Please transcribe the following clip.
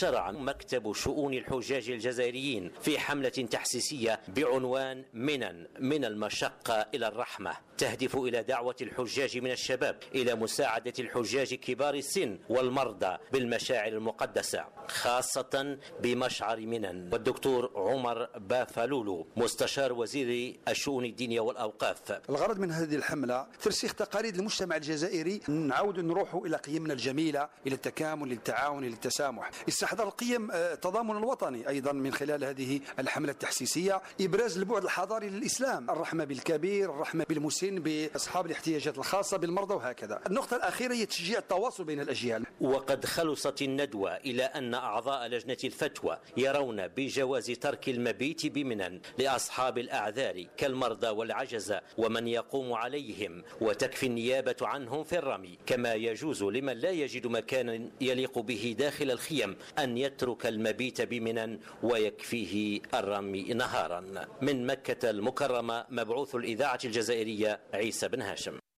شرع مكتب شؤون الحجاج الجزائريين في حملة تحسيسية بعنوان منن من المشقة إلى الرحمة، تهدف إلى دعوة الحجاج من الشباب إلى مساعدة الحجاج كبار السن والمرضى بالمشاعر المقدسة، خاصة بمشعر منن. والدكتور عمر بافالولو مستشار وزير الشؤون الدينية والأوقاف: الغرض من هذه الحملة ترسيخ تقاليد المجتمع الجزائري، نعود نروح إلى قيمنا الجميلة، إلى التكامل، للتعاون، للتسامح، استحضار القيم التضامن الوطني أيضا من خلال هذه الحملة التحسيسية، إبراز البعد الحضاري للإسلام، الرحمة بالكبير، الرحمة بالمسن، بأصحاب الاحتياجات الخاصة، بالمرضى، وهكذا. النقطة الأخيرة هي تشجيع التواصل بين الأجيال. وقد خلصت الندوة إلى أن أعضاء لجنة الفتوى يرون بجواز ترك المبيت بمنن لأصحاب الأعذار كالمرضى والعجزة ومن يقوم عليهم، وتكفي النيابة عنهم في الرمي، كما يجوز لمن لا يجد مكانا يليق به داخل الخيم أن يترك المبيت بمنن ويكفيه الرمي نهارا. من مكة المكرمة، مبعوث الإذاعة الجزائرية عيسى بن هاشم.